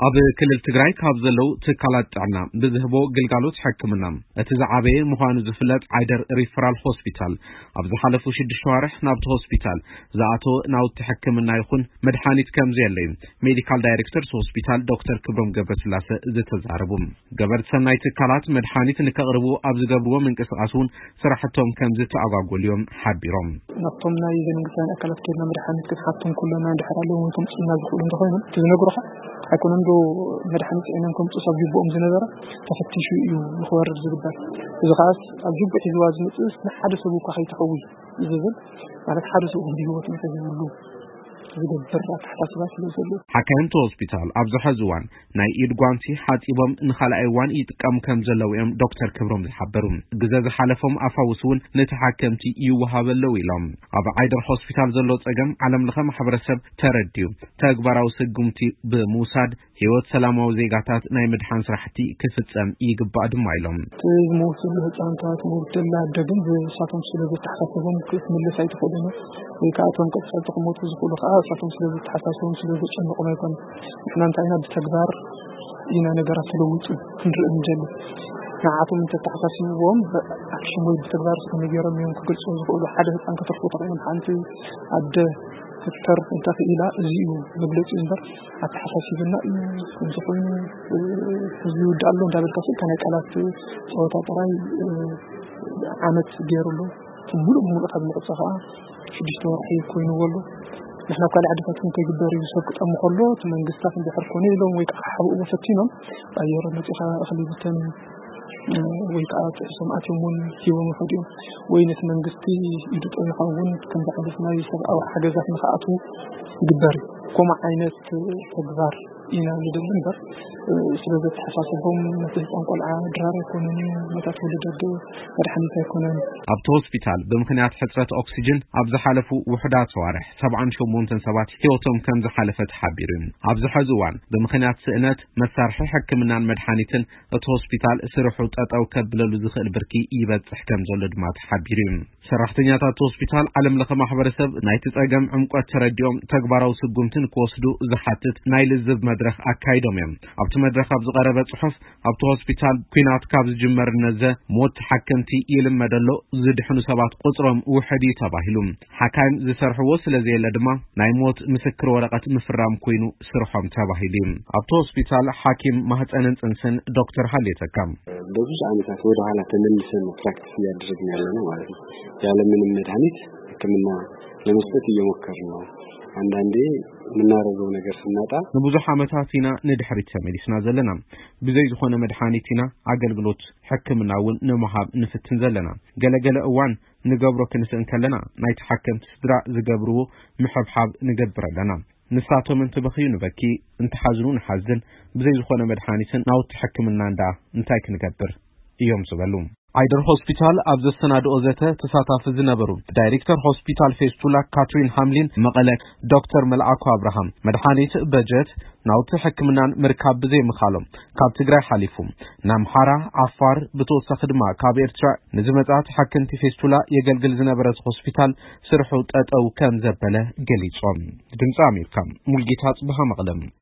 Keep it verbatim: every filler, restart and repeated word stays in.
ኣብ ክልል ትግራይ ካብ ዘለው ትካላት ጥዕና ብዝህቦ ግልጋሎት ሕክምና እቲ ዝዓበየ ምዃኑ ዝፍለጥ ዓይደር ሪፈራል ሆስፒታል ኣብ ዝሓለፉ ሽዱሽተ ወርሕ ናብቲ ሆስፒታል ዝኣተወ ናውቲ ሕክምና ይኹን መድሓኒት ከም ዘየለ ሜዲካል ዳይሬክተር ሆስፒታል ዶክተር ክብሮም ገብረስላሴ ዝተዛረቡ ገበርቲ ሰናይ ትካላት መድሓኒት ንከቕርቡ ኣብ ዝገብርዎ ምንቅስቓስ እውን ስራሕቶም ከም ዝተኣጓጎልዮም ሓቢሮም ናቶም ናይ መንግስታዊ ኣካላት ከና መድሓኒት ክትሓቶም ኩለና እንድሕራለሁ ወይቶም ጽና ዝኽእሉ እንደኾይኑ ትዝነግሩኻ ኣይኮነም ዶ መድሓኒት ዒናን ከም ጽሳብ ይቦኦም ዝነበረ ተፈቲሹ እዩ ይኽወርድ ዝግበር እዚ ኻስ ኣብ ጅቡዕ ዝዋዝ ምጽስ ንሓደ ሰብ እኳ ከይተኸዊ ዝብል ማለት ሓደ ሰብ ህይወት ንተዝብሉ ዝገብር ኣተሓሳስባት ስለዘሎ ሓካይምቲ ሆስፒታል ኣብ ዝሕዝዋን ናይ ኢድ ጓንቲ ሓፂቦም ንኻልኣይ እዋን ይጥቀሙ ከም ዘለው እዮም ዶክተር ክብሮም ዝሓበሩ ግዜ ዝሓለፎም ኣፋውስ እውን ነቲ ሓከምቲ ይወሃበለው ኢሎም ኣብ ዓይደር ሆስፒታል ዘሎ ፀገም ዓለም ለኸ ማሕበረሰብ ተረድዩ ተግባራዊ ስጉምቲ ብምውሳድ ህይወት ሰላማዊ ዜጋታት ናይ ምድሓን ስራሕቲ ክፍጸም ይግባእ ድማ ኢሎም ዝመውሰሉ ህፃናት ሙርደላ ደግም ብሳቶም ስለ ዝተሓሳሰቦም ክምለስ ኣይትኽእሉን ወይ ከዓ እቶም ቅጽበት ክሞቱ ዝኽእሉ ከዓ ሳቶም ስለ ዝተሓሳሰቦም ስለ ዝጨነቁም ኣይኮን ንሕና እንታይና ብተግባር ኢና ነገራት ስለውጡ ክንርኢ እንጀሉ ንዓቶም ተተሓሳሲቦም ኣክሽን ወይ ብተግባር ስለነገሮም እዮም ክገልጹ ዝኽእሉ ሓደ ህፃን ከተርፉ ተቐይም ሓንቲ ኣደ ፍቅር እንተኽኢላ እዚኡ መግለጺ እምበር ኣተሓሳሲብና ከምዚ ኮይኑ ህዝቢ ይውዳእ ኣሎ እንዳበልካ ስል ከናይ ቃላት ፀወታ ጥራይ ዓመት ገይሩሉ ሙሉእ ሙሉእ ካብ ንቕፀ ከዓ ሽዱሽተ ወርሒ ኮይኑ ወሎ ንሕና ካልእ ዓድታት ከይግበር እዩ ሰብ ክጠሙ ከሎ እቲ መንግስታት እንድሕር ኮነ ኢሎም ወይ ከዓ ሓብኡ ፈቲኖም ኣየር መፂኻ እኽሊ ብተን ወይ ከዓ ሰማዕትዮም እውን ሂቦም ይኸድዮም ወይ ነቲ መንግስቲ ኢዱ ጠሚኻ እውን ከምዚ ዓይነት ናይ ሰብኣዊ ሓገዛት ንኽኣቱ ይግበር ከምኡ ዓይነት ተግባር ኢና ንደሊ እምበር ስለ ዘተሓሳሰቦም ነቲ ህፃን ቆልዓ ድራር ኣይኮነን ነታት ወለደድ መድሓኒት ኣይኮነን ኣብቲ ሆስፒታል ብምክንያት ሕፅረት ኦክሲጅን ኣብ ዝሓለፉ ውሕዳት ሰዋርሕ ሰብዓን ሸሞንተን ሰባት ህይወቶም ከም ዝሓለፈ ተሓቢሩ ኣብ ዝሕዚ እዋን ብምክንያት ስእነት መሳርሒ ሕክምናን መድሓኒትን እቲ ሆስፒታል ስርሑ ጠጠው ከብለሉ ዝኽእል ብርኪ ይበፅሕ ከም ዘሎ ድማ ተሓቢሩ ሰራሕተኛታት ሆስፒታል ዓለም ለኸ ማሕበረሰብ ናይቲ ፀገም ዕምቆት ተረዲኦም ተግባራዊ ስጉምትን ክወስዱ ዝሓትት ናይ ልዝብ መድረኽ ኣካይዶም እዮም ኣብቲ መድረኽ ኣብ ዝቐረበ ጽሑፍ ኣብቲ ሆስፒታል ኩናት ካብ ዝጅመር ነዘ ሞት ሓከምቲ ይልመደሎ ዝድሕኑ ሰባት ቁፅሮም ውሕድ ተባሂሉ ሓካይም ዝሰርሕዎ ስለዘየለ ድማ ናይ ሞት ምስክር ወረቐት ምፍራም ኮይኑ ስርሖም ተባሂሉ ኣብቲ ሆስፒታል ሓኪም ማህፀንን ጽንስን ዶክተር ሃሌተካ በብዙ ዓመታት ወደ ኋላ ተመልሰን ፕራክቲስ እያደረግን ያለነው ማለት ነው ያለምንም መድኃኒት ሕክምና ለመስጠት እየሞከርን ነው አንዳንዴ ምናረገው ነገር ስናጣ ንብዙሕ ዓመታት ኢና ንድሕሪት ተመሊስና ዘለና ብዘይ ዝኾነ መድሓኒትና አገልግሎት ሕክምናውን ንምሃብ ንፍትን ዘለና ገለገለ እዋን ንገብሮ ክንስእን ከለና ናይ ተሐከምት ስድራ ዝገብርዎ ምሕብሓብ ንገብር ኣለና ንሳቶም እንትበኺዩ ንበኪ እንትሓዝኑ ንሓዝን ብዘይ ዝኾነ መድሓኒትን ናውቲ ሕክምና እንዳ እንታይ ክንገብር እዮም ዝበሉ አይደር ሆስፒታል አብዘ ሰናድኦ ዘተ ተሳታፊ ዝነበሩ ዳይሬክተር ሆስፒታል ፌስቱላ ካትሪን ሃምሊን መቀለክ ዶክተር መልአኩ አብርሃም መድኃኒት በጀት ናውቲ ሕክምናን ምርካብ ብዘይ ምኻሎም ካብ ትግራይ ሓሊፉም ናምሓራ አፋር ብተወሳኺ ድማ ካብ ኤርትራ ንዝመጻት ሕክምቲ ፌስቱላ የገልግል ዝነበረ ሆስፒታል ስርሑ ጠጠው ከም ዘበለ ገሊጾም ድምጻ አሜሪካ ሙልጌታ ጽብሃ መቅለም